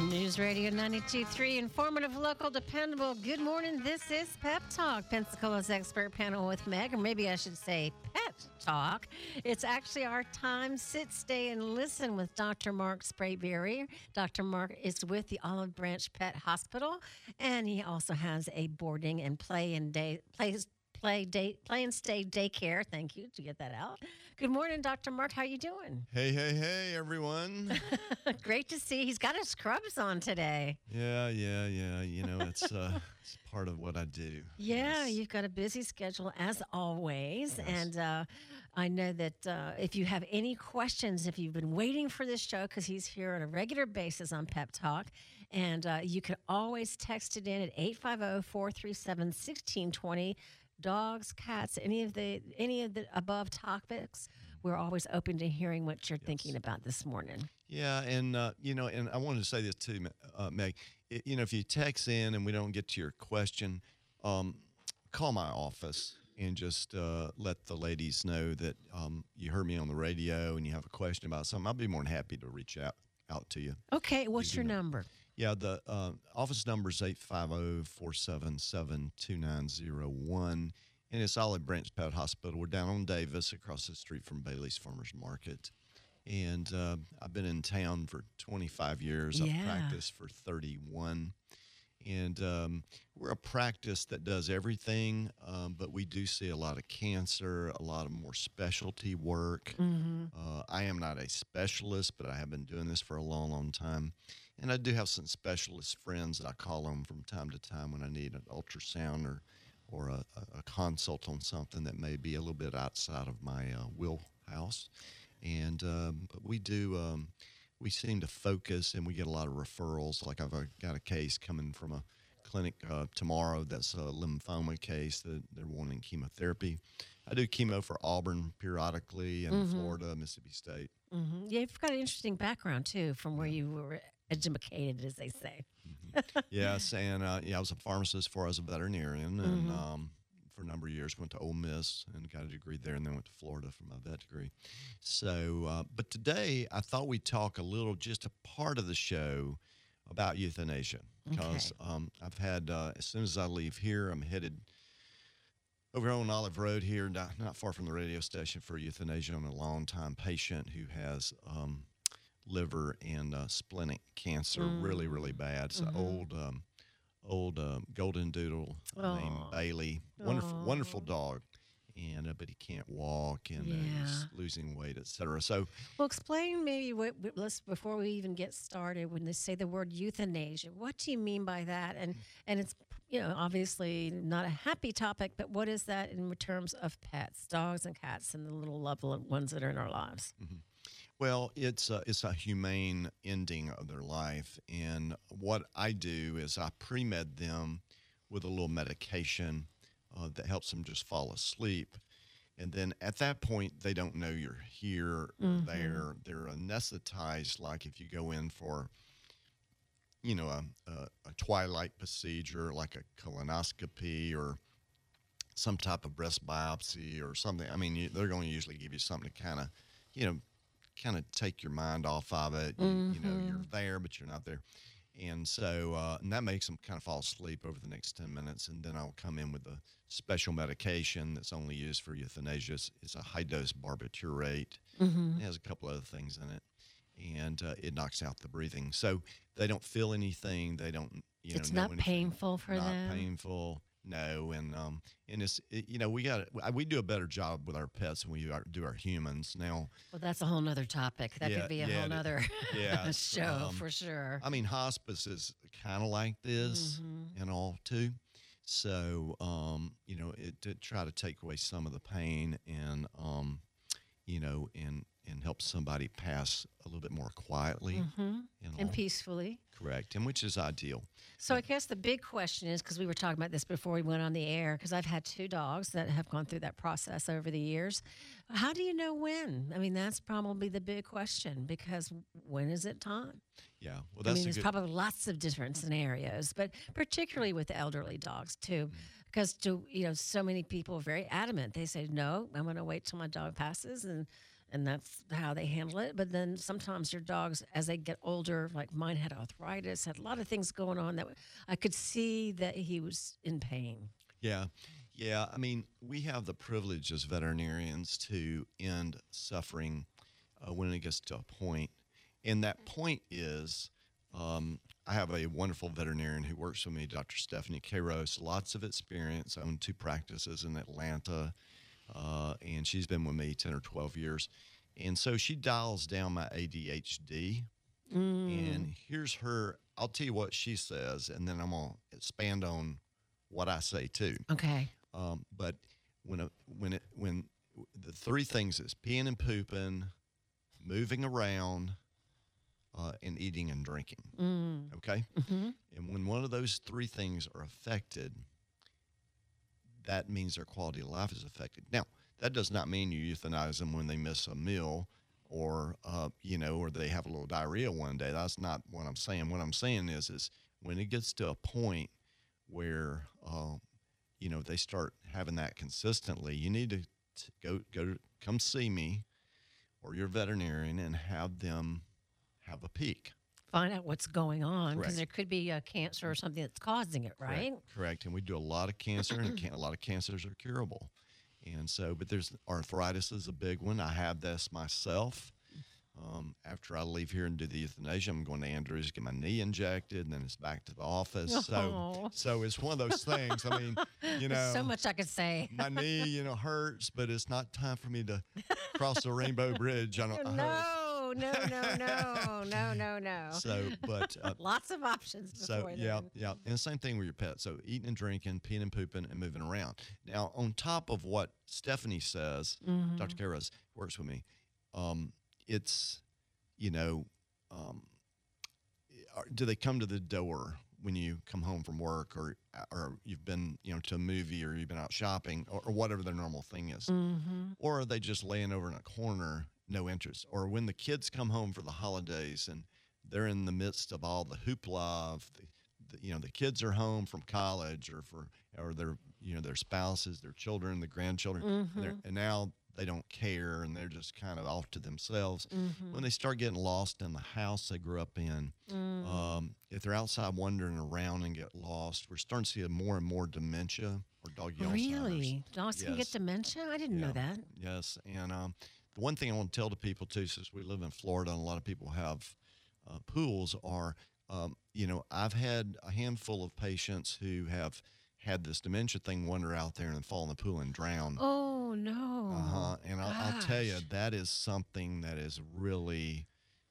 News Radio 92.3, informative, local, dependable. Good morning. This is Pep Talk, Pensacola's expert panel with Meg, or maybe I should say Pet Talk. It's actually our time. Sit, stay, and listen with Dr. Mark Sprayberry. Dr. Mark is with the Olive Branch Pet Hospital, and he also has a boarding and play and stay daycare. Thank you to get that out. Good morning, Dr. Mark. How you doing? Hey, everyone. Great to see. He's got his scrubs on today. Yeah. You know, it's part of what I do. Yeah, Yes. you've got a busy schedule as always. Yes. And I know that if you have any questions, if you've been waiting for this show, because he's here on a regular basis on Pep Talk, and you can always text it in at 850-437-1620. Dogs, cats, any of the above topics, we're always open to hearing what you're thinking about this morning. Yeah, and and I wanted to say this too, Meg. If you text in and we don't get to your question, call my office and just let the ladies know that you heard me on the radio and you have a question about something. I'll be more than happy to reach out to you. Okay, what's your number? Yeah, the office number is 850-477-2901, and it's Olive Branch Pet Hospital. We're down on Davis, across the street from Bailey's Farmers Market. And I've been in town for 25 years. Yeah. I've practiced for 31. And we're a practice that does everything, but we do see a lot of cancer, a lot of more specialty work. Mm-hmm. I am not a specialist, but I have been doing this for a long, long time. And I do have some specialist friends that I call on from time to time when I need an ultrasound or a consult on something that may be a little bit outside of my wheelhouse. And but we do. We seem to focus, and we get a lot of referrals. Like I've got a case coming from a clinic tomorrow that's a lymphoma case that they're wanting chemotherapy. I do chemo for Auburn periodically and Florida, Mississippi State. Mm-hmm. Yeah, you've got an interesting background, too, from where you were educated, as they say. Yes, and I was a pharmacist before I was a veterinarian, and for a number of years went to Ole Miss and got a degree there, and then went to Florida for my vet degree. So, but today I thought we'd talk a little, just a part of the show about euthanasia, because I've had, as soon as I leave here, I'm headed over on Olive Road here, not far from the radio station, for euthanasia on a long-time patient who has liver and splenic cancer, really, really bad. It's an old golden doodle named Bailey. Wonderful dog. And but he can't walk, and he's losing weight, etc. So, well, explain maybe before we even get started, when they say the word euthanasia, what do you mean by that? And it's obviously not a happy topic, but what is that in terms of pets, dogs and cats, and the little lovely ones that are in our lives? Mm-hmm. Well, it's a humane ending of their life, and what I do is I pre-med them with a little medication that helps them just fall asleep. And then at that point, they don't know you're here or there. They're anesthetized, like if you go in for, a twilight procedure, like a colonoscopy or some type of breast biopsy or something. I mean, they're going to usually give you something to kind of take your mind off of it. You're there, but you're not there. And so and that makes them kind of fall asleep over the next 10 minutes. And then I'll come in with a special medication that's only used for euthanasia. It's a high-dose barbiturate. It has a couple other things in it. And it knocks out the breathing. So they don't feel anything. They don't, it's know not anything. painful for them? Not painful. No, and it's we do a better job with our pets than we do our humans now. Well, that's a whole nother topic. That could be a whole nother show for sure. I mean, hospice is kind of like this and all too. So, to try to take away some of the pain and and help somebody pass a little bit more quietly and peacefully. Correct, and which is ideal. So I guess the big question is, because we were talking about this before we went on the air, because I've had 2 dogs that have gone through that process over the years. How do you know when? I mean, that's probably the big question, because when is it time? Yeah, well, that's there's probably lots of different scenarios, but particularly with elderly dogs too, because so many people are very adamant. They say, no, I'm going to wait till my dog passes, and and that's how they handle it. But then sometimes your dogs, as they get older, like mine had arthritis, had a lot of things going on that I could see that he was in pain. Yeah. Yeah. I mean, we have the privilege as veterinarians to end suffering when it gets to a point. And that point is I have a wonderful veterinarian who works with me, Dr. Stephanie Queiroz, lots of experience, owned 2 practices in Atlanta, and she's been with me 10 or 12 years. And so she dials down my ADHD. And here's her, I'll tell you what she says, and then I'm going to expand on what I say too. Okay. But when the 3 things is peeing and pooping, moving around, and eating and drinking. Okay. And when one of those 3 things are affected, that means their quality of life is affected. Now, that does not mean you euthanize them when they miss a meal or, or they have a little diarrhea one day. That's not what I'm saying. What I'm saying is when it gets to a point where, they start having that consistently, you need to come see me or your veterinarian and have them have a peek. Find out what's going on, because Correct. there could be a cancer or something that's causing it, right? Correct. And we do a lot of cancer, and a lot of cancers are curable. And so, but there's arthritis is a big one. I have this myself. After I leave here and do the euthanasia, I'm going to Andrews, get my knee injected, and then it's back to the office. Oh. So it's one of those things. I mean, There's so much I could say. my knee, hurts, but it's not time for me to cross the Rainbow Bridge. I don't. No. So, but Lots of options before yeah, then. yeah, and the same thing with your pet. So eating and drinking, peeing and pooping, and moving around. Now, on top of what Stephanie says, Dr. Queiroz works with me. It's, do they come to the door when you come home from work, or you've been, to a movie, or you've been out shopping, or whatever their normal thing is, or are they just laying over in a corner, no interest, or when the kids come home for the holidays and they're in the midst of all the hoopla of the kids are home from college or their spouses, their children, the grandchildren, and now they don't care and they're just kind of off to themselves. When they start getting lost in the house they grew up in, if they're outside wandering around and get lost, we're starting to see more and more dementia or doggy Alzheimer's. Really? Dogs can get dementia? I didn't know that. Yes, and the one thing I want to tell to people too, since we live in Florida and a lot of people have pools, are I've had a handful of patients who have had this dementia thing wander out there and fall in the pool and drown. Oh, no. And I'll tell you, that is something that is really,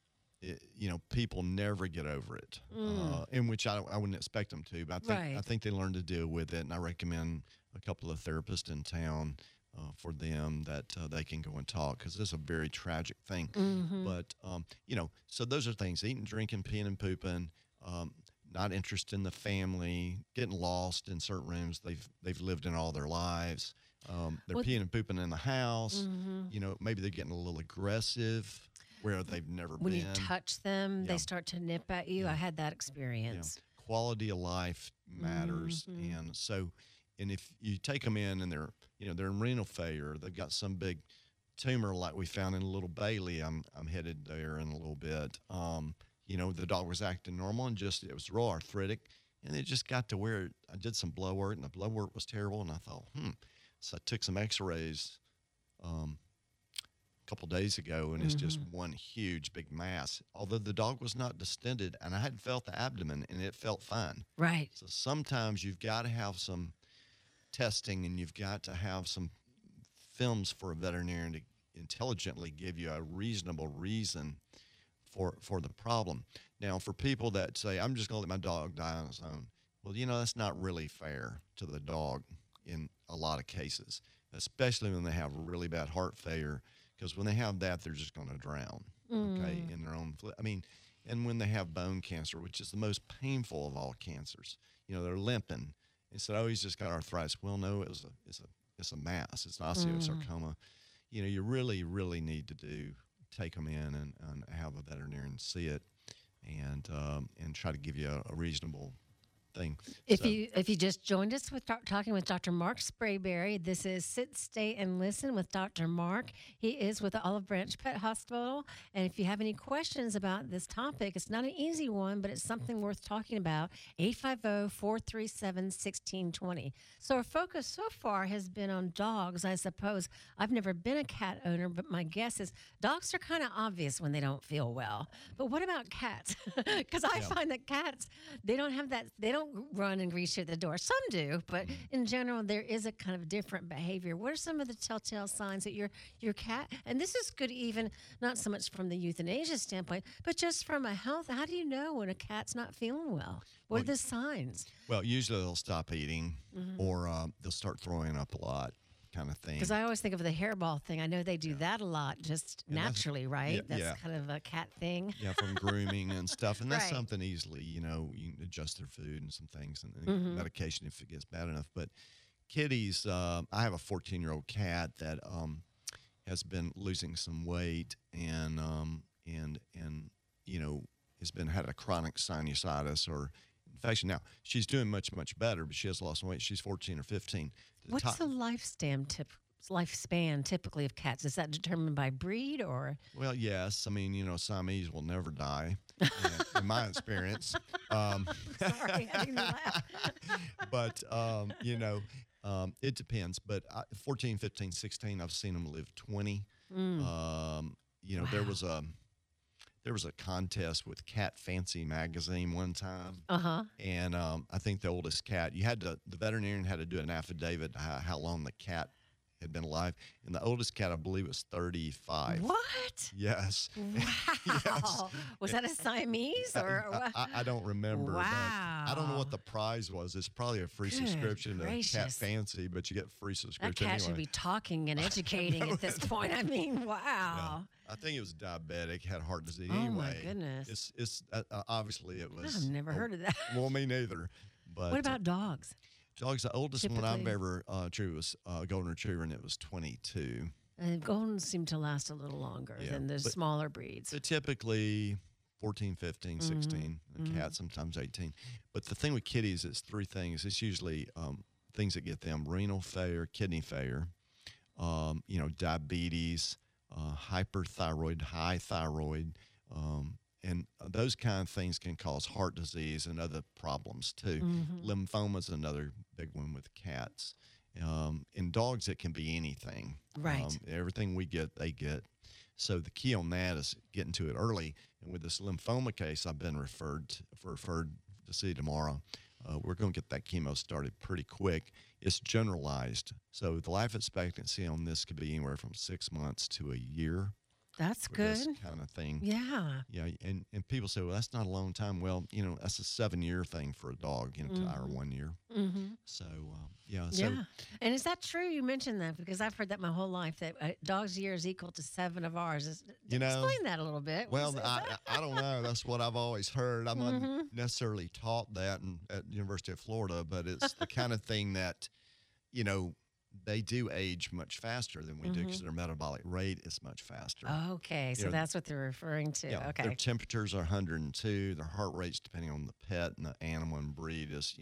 people never get over it, in which I wouldn't expect them to, but I think they learn to deal with it. And I recommend a couple of therapists in town for them that they can go and talk, because it's a very tragic thing. But, so those are things: eating, drinking, peeing and pooping, not interested in the family, getting lost in certain rooms they've lived in all their lives. They're peeing and pooping in the house. Maybe they're getting a little aggressive where they've never when been. you touch them, they start to nip at you. I had that experience. Quality of life matters. And so, and if you take them in and they're in renal failure, they've got some big tumor like we found in Little Bailey. I'm headed there in a little bit. The dog was acting normal and it was real arthritic, and it just got to where I did some blood work, and the blood work was terrible. And I thought, So I took some x-rays a couple days ago, and it's just one huge big mass. Although the dog was not distended, and I hadn't felt the abdomen, and it felt fine. Right. So sometimes you've got to have some testing, and you've got to have some films for a veterinarian to intelligently give you a reasonable reason for the problem. Now, for people that say, I'm just going to let my dog die on its own, well, that's not really fair to the dog in a lot of cases, especially when they have really bad heart failure, because when they have that, they're just going to drown, okay, in their own and when they have bone cancer, which is the most painful of all cancers, they're limping. And said, oh, he's just got arthritis. Well, no, it's a mass. It's an osteosarcoma. You really, really need to take them in and have a veterinarian see it, and try to give you a reasonable thing. If you just joined us with talking with Dr. Mark Sprayberry, this is Sit, Stay, and Listen with Dr. Mark. He is with the Olive Branch Pet Hospital. And if you have any questions about this topic, it's not an easy one, but it's something worth talking about. 850-437-1620. So our focus so far has been on dogs, I suppose. I've never been a cat owner, but my guess is dogs are kind of obvious when they don't feel well. But what about cats? Because I find that cats, they don't have that, they don't run and grease you at the door. Some do, but in general, there is a kind of different behavior. What are some of the telltale signs that your cat, and this is good even not so much from the euthanasia standpoint, but just from a health, how do you know when a cat's not feeling well? What are the signs? Well, usually they'll stop eating or they'll start throwing up a lot, kind of thing. Because I always think of the hairball thing. I know they do that a lot just naturally, right? That's kind of a cat thing. Yeah, from grooming and stuff. And that's Right. something easily, you can adjust their food and some things and medication if it gets bad enough. But kitties, I have a 14-year-old cat that has been losing some weight and has been had a chronic sinusitis or infection. Now, she's doing much better, but she has lost weight. She's 14 or 15. What's the lifespan typically of cats? Is that determined by breed or? Well, yes. I mean, Siamese will never die, in my experience. Sorry, I didn't laugh. But, it depends. But 14, 15, 16, I've seen them live 20. There was a contest with Cat Fancy magazine one time. And I think the oldest cat, the veterinarian had to do an affidavit how long the cat had been alive. And the oldest cat, I believe, was 35. What? Yes. Wow. Yes. Was that a Siamese or what? I don't remember. Wow. But I don't know what the prize was. It's probably a free subscription to Cat gracious. Fancy, but you get free That subscription cat should anyway. be talking and educating at this point. I mean, wow. Yeah. I think it was diabetic, had heart disease. Oh, anyway, my goodness. It's obviously it was. I've never heard of that. Well, me neither. But What about dogs? dogs? The oldest one I've typically? ever treated was a golden retriever, and it was 22. Goldens seem to last a little longer Yeah, than the but- smaller breeds. So typically 14, 15, 16. A cat sometimes 18. But the thing with kitties is three things. It's usually things that get them: renal failure, kidney failure, diabetes, hyperthyroid, high thyroid, and those kind of things can cause heart disease and other problems too. Lymphoma is another big one with cats. In dogs, it can be anything. Right. Everything we get, they get. So the key on that is getting to it early. And with this lymphoma case, I've been referred to see tomorrow. We're going to get that chemo started pretty quick. It's generalized. So the life expectancy on this could be anywhere from 6 months to a year. That's with good. This kind of thing. Yeah. Yeah, and people say, well, that's not a long time. Well, that's a 7-year thing for a dog, to our 1 year. So, yeah. So, Yeah. And is that true? You mentioned that because I've heard that my whole life that a dog's year is equal to 7 of ours. Explain that a little bit. well, Is I that- don't know. That's what I've always heard. I'm not necessarily taught that at the University of Florida, but it's the kind of thing that, they do age much faster than we do because their metabolic rate is much faster. Okay, so know, that's what they're referring to. Yeah, Okay. Their temperatures are 102. Their heart rates, depending on the pet and the animal and breed, is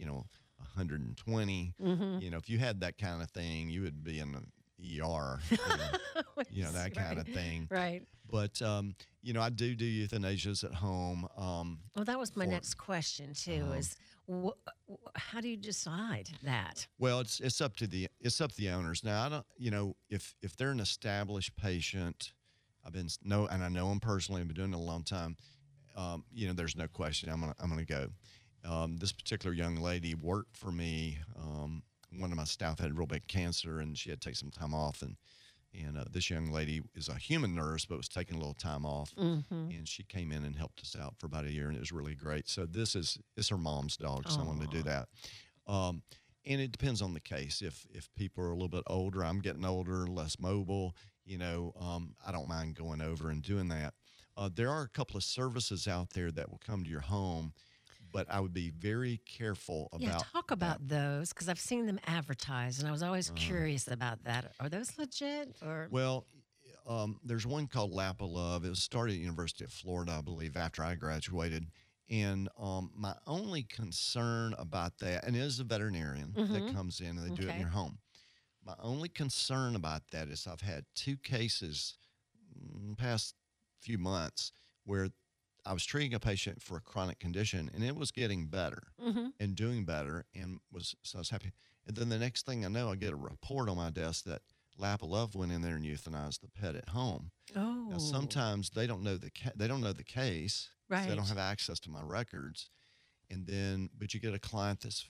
120. If you had that kind of thing, you would be in the ER. That kind of thing. Right. But I do euthanasias at home. Well, that was my for- next question too. Is how do you decide that? Well, it's up to the owners. Now, I don't, if they're an established patient, and I know them personally. I've been doing it a long time. There's no question I'm gonna go. This particular young lady worked for me. One of my staff had real big cancer, and she had to take some time off. And this young lady is a human nurse, but was taking a little time off. And she came in and helped us out for about a year, and it was really great. So it's her mom's dog, so I wanted to do that. And it depends on the case. If people are a little bit older, I'm getting older, less mobile, I don't mind going over and doing that. There are a couple of services out there that will come to your home, but I would be very careful about Yeah, talk about those because I've seen them advertised, and I was always curious about that. Are those legit or? Well, there's one called Lap of Love. It was started at the University of Florida, I believe, after I graduated. And my only concern about that, and it is a veterinarian that comes in and they do it in Okay. your home. My only concern about that is I've had two cases past few months where I was treating a patient for a chronic condition and it was getting better Mm-hmm. and doing better and so I was happy. And then the next thing I know, I get a report on my desk that Lap of Love went in there and euthanized the pet at home. Oh. Now sometimes they don't know they don't know the case, so they don't Right. have access to my records. And then, but you get a client that's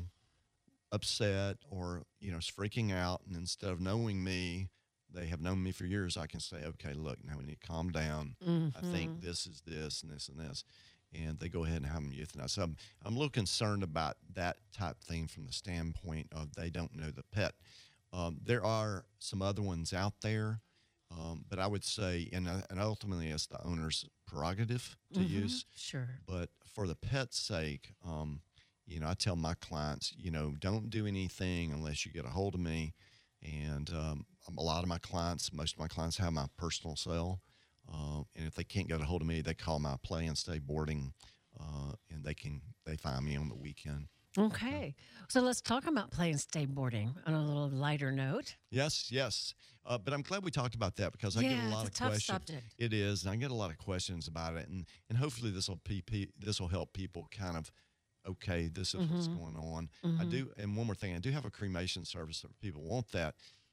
upset or is freaking out, and instead of knowing me, they have known me for years. I can say, okay, look, now we need to calm down. I think this is this and this and this, and they go ahead and have them euthanized. So I'm a little concerned about that type thing from the standpoint of they don't know the pet. There are some other ones out there, but I would say, and ultimately it's the owner's prerogative to use. Sure. But for the pet's sake, I tell my clients, don't do anything unless you get a hold of me. And a lot of my clients, most of my clients have my personal cell. And if they can't get a hold of me, they call my play and stay boarding, and they find me on the weekend. Okay. So let's talk about play and stay boarding on a little lighter note. Yes, yes. But I'm glad we talked about that because I get a lot it's of a tough questions. subject. It is, and I get a lot of questions about it, and hopefully this will help people kind of, okay, this is what's going on. I do, and one more thing, I do have a cremation service if people want that.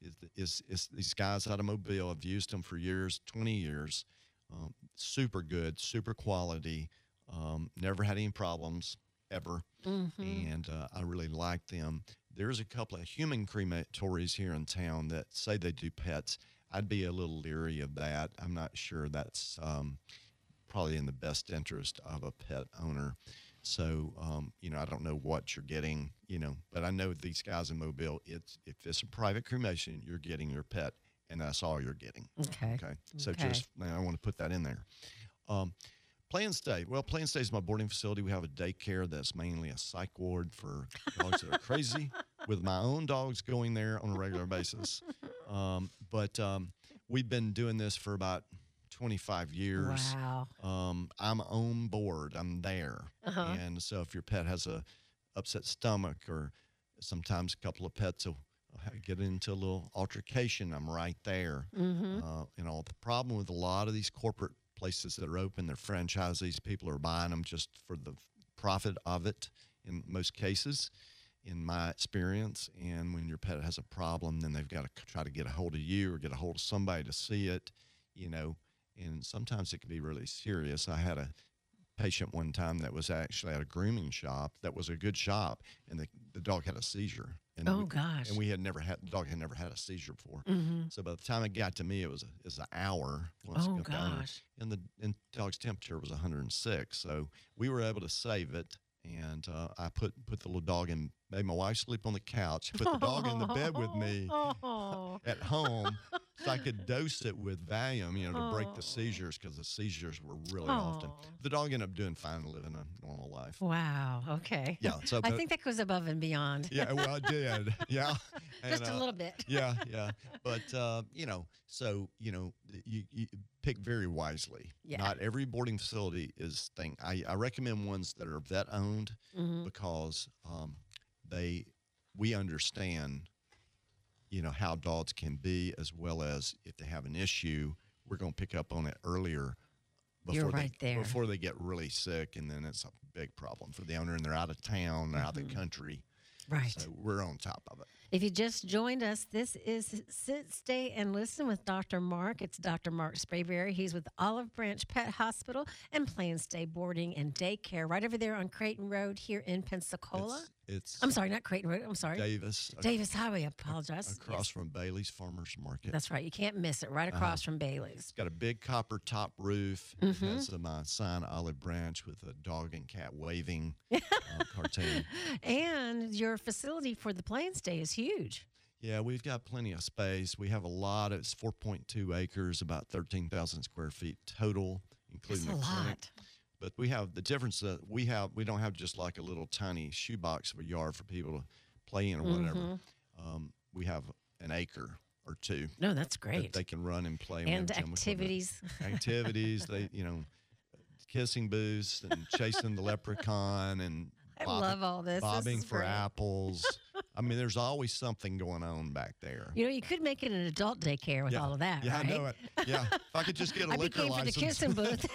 Is these guys out of Mobile? I've used them for years, 20 years. Super good, super quality. Never had any problems ever, and I really like them. There's a couple of human crematories here in town that say they do pets. I'd be a little leery of that. I'm not sure that's probably in the best interest of a pet owner. So, I don't know what you're getting, but I know these guys in Mobile, if it's a private cremation, you're getting your pet, and that's all you're getting. Okay. Okay. So Okay. I want to put that in there. Play and Stay. Well, Play and Stay is my boarding facility. We have a daycare that's mainly a psych ward for dogs that are crazy, with my own dogs going there on a regular basis. But we've been doing this for about 25 years. Wow. I'm on board. I'm there. And so if your pet has a upset stomach, or sometimes a couple of pets will get into a little altercation, I'm right there. The problem with a lot of these corporate places that are open, they're franchisees. People are buying them just for the profit of it in most cases, in my experience. And when your pet has a problem, then they've got to try to get a hold of you or get a hold of somebody to see it, and sometimes it can be really serious. I had a patient one time that was actually at a grooming shop that was a good shop, and the dog had a seizure. And Oh, gosh. And the dog had never had a seizure before. So by the time it got to me, it was an hour. Once it Oh, got down, gosh. and the dog's temperature was 106. So we were able to save it. And I put the little dog in, made my wife sleep on the couch, put the dog in the bed with me Oh. at home, so I could dose it with Valium, to break the seizures, because the seizures were really often. Oh. The dog ended up doing fine and living a normal life. Wow. Okay. Yeah, so I think that goes above and beyond. Yeah, well, I did. Yeah, and, Just a little bit. yeah, but you pick very wisely. Yeah. Not every boarding facility is thing. I recommend ones that are vet owned, because we understand how dogs can be, as well as if they have an issue, we're going to pick up on it earlier You're right there. before they get really sick, and then it's a big problem for the owner, and they're out of town, they're out of the country. Right. So we're on top of it. If you just joined us, this is Sit, Stay, and Listen with Dr. Mark. It's Dr. Mark Sprayberry. He's with Olive Branch Pet Hospital and Play and Stay Boarding and Daycare right over there on Creighton Road here in Pensacola. It's I'm sorry, not Creighton Road. I'm sorry. Davis. Davis Highway. I apologize. Across Yes. from Bailey's Farmers Market. That's right. You can't miss it. Right across from Bailey's. It's got a big copper top roof. It has my sign Olive Branch with a dog and cat waving cartoon. And your facility for the Play and Stay is huge. Yeah, we've got plenty of space. We have a lot. It's 4.2 acres, about 13,000 square feet total, including That's a the clinic. lot. But we have the difference that we don't have just like a little tiny shoebox of a yard for people to play in or whatever. We have an acre or two No, that's that great. they can run and play. And with gym equipment. activities. Activities, they kissing booths and chasing the leprechaun and I love all this. This bobbing is for great. apples. I mean, there's always something going on back there. You know, you could make it an adult daycare with all of that, Yeah, right? I know it. Yeah, if I could just get a I'd be liquor game for the license. kissing booth.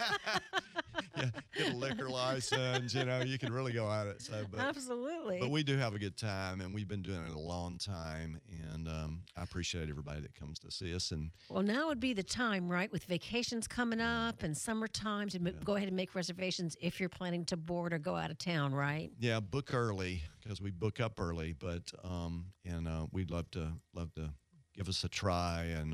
Yeah, get a liquor license. You know, you can really go at it. So, Absolutely. but we do have a good time, and we've been doing it a long time. And I appreciate everybody that comes to see us. And Well, now would be the time, right, with vacations coming up and summertime to go ahead and make reservations if you're planning to board or go out of town, right? yeah, book early because we book up early. But we'd love to give us a try. And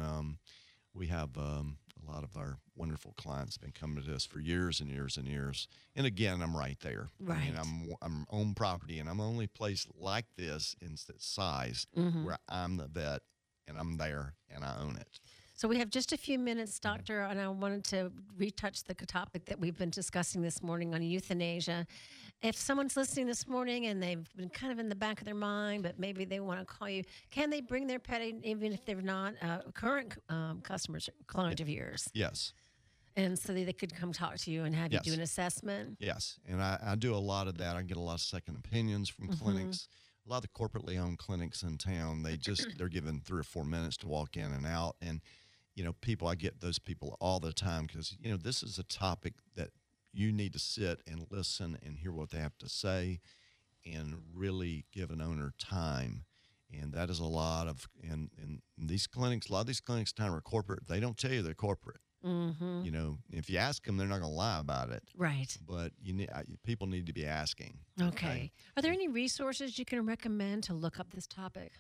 we have a lot of our wonderful clients been coming to us for years and years and years. And again, I'm right there. Right. I mean, I'm on property, and I'm the only place like this in its size where I'm the vet, and I'm there, and I own it. So we have just a few minutes, Doctor, and I wanted to retouch the topic that we've been discussing this morning on euthanasia. If someone's listening this morning and they've been kind of in the back of their mind, but maybe they want to call you, can they bring their pet in, even if they're not current customers, client of yours? Yes. And so they could come talk to you and have you Yes. do an assessment? Yes, and I do a lot of that. I get a lot of second opinions from clinics. A lot of the corporately owned clinics in town, they're given 3 or 4 minutes to walk in and out. And, you know, I get those people all the time because, you know, this is a topic that you need to sit and listen and hear what they have to say and really give an owner time. And that is a lot of, and these clinics, a lot of these clinics time are corporate. They don't tell you they're corporate. You know, if you ask them, they're not going to lie about it. Right. But people need to be asking. Okay. Are there any resources you can recommend to look up this topic?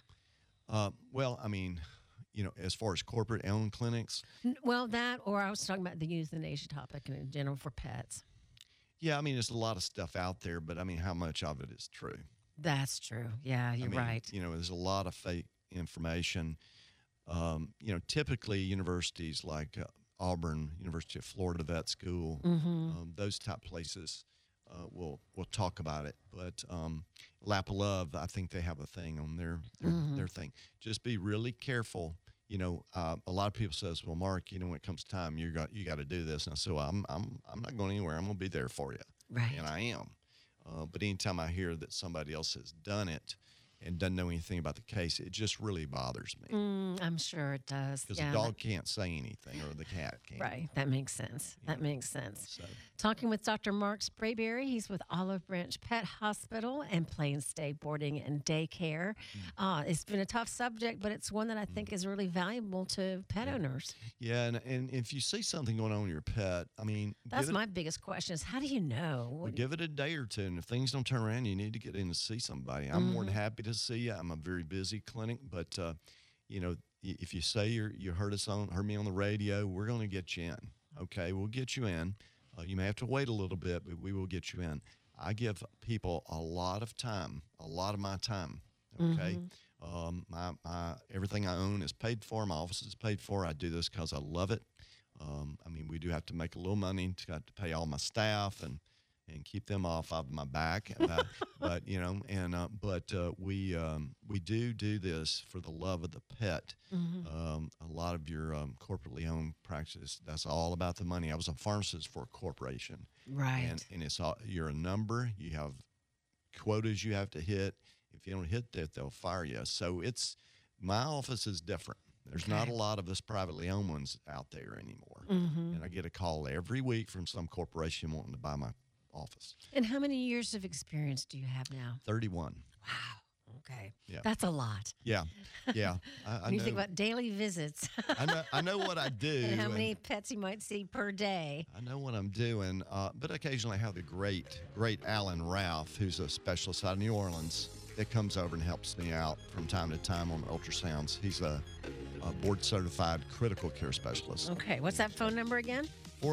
Well, I mean, you know, as far as corporate owned clinics, Well, that, or I was talking about the euthanasia topic in general for pets. yeah, I mean, there's a lot of stuff out there, but I mean, how much of it is true? That's true. Yeah, you're I mean, right. You know, there's a lot of fake information. You know, typically universities like Auburn, University of Florida Vet School, those type places will talk about it. But Lap of Love, I think they have a thing on their thing. Just be really careful. You know, a lot of people says, "Well, Mark, you know, when it comes time, you got to do this." And I said, "Well, I'm not going anywhere. I'm going to be there for you." Right. And I am. But anytime I hear that somebody else has done it and doesn't know anything about the case, it just really bothers me. I'm sure it does. Because Yeah, the dog can't say anything or the cat can't. right. That makes sense. That makes sense. So, Talking with Dr. Mark Sprayberry. He's with Olive Branch Pet Hospital and Plain Stay Boarding and Daycare. It's been a tough subject, but it's one that I think is really valuable to pet owners. yeah, and if you see something going on with your pet, I mean, That's my biggest question is how do you know? give it a day or two. And if things don't turn around, you need to get in to see somebody. I'm more than happy to see you. I'm a very busy clinic, but, you know, if you say you heard me on the radio, we're going to get you in. Okay, we'll get you in. You may have to wait a little bit, but we will get you in. I give people a lot of my time. Okay, my everything I own is paid for. My office is paid for. I do this because I love it. I mean, we do have to make a little money to pay all my staff and keep them off of my back. But you know, we do this for the love of the pet. A lot of your corporately owned practice, that's all about the money. I was a pharmacist for a corporation, Right. and it's all, you're a number. You have quotas you have to hit. If you don't hit that, they'll fire you. So my office is different. There's not a lot of us privately owned ones out there anymore. And I get a call every week from some corporation wanting to buy my office. And how many years of experience do you have now? 31. Wow. Okay. Yeah. That's a lot. Yeah. I When you know. think about daily visits I know what I do. and how and many pets you might see per day. I know what I'm doing. But occasionally I have the great Alan Ralph, who's a specialist out of New Orleans, that comes over and helps me out from time to time on ultrasounds. He's a board-certified critical care specialist. Okay. What's that phone number again?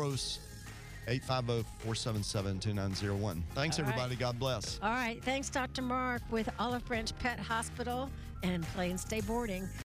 850-477-2901. Thanks, All right. everybody. God bless. All right. Thanks, Dr. Mark with Olive Branch Pet Hospital and Plain Stay Boarding.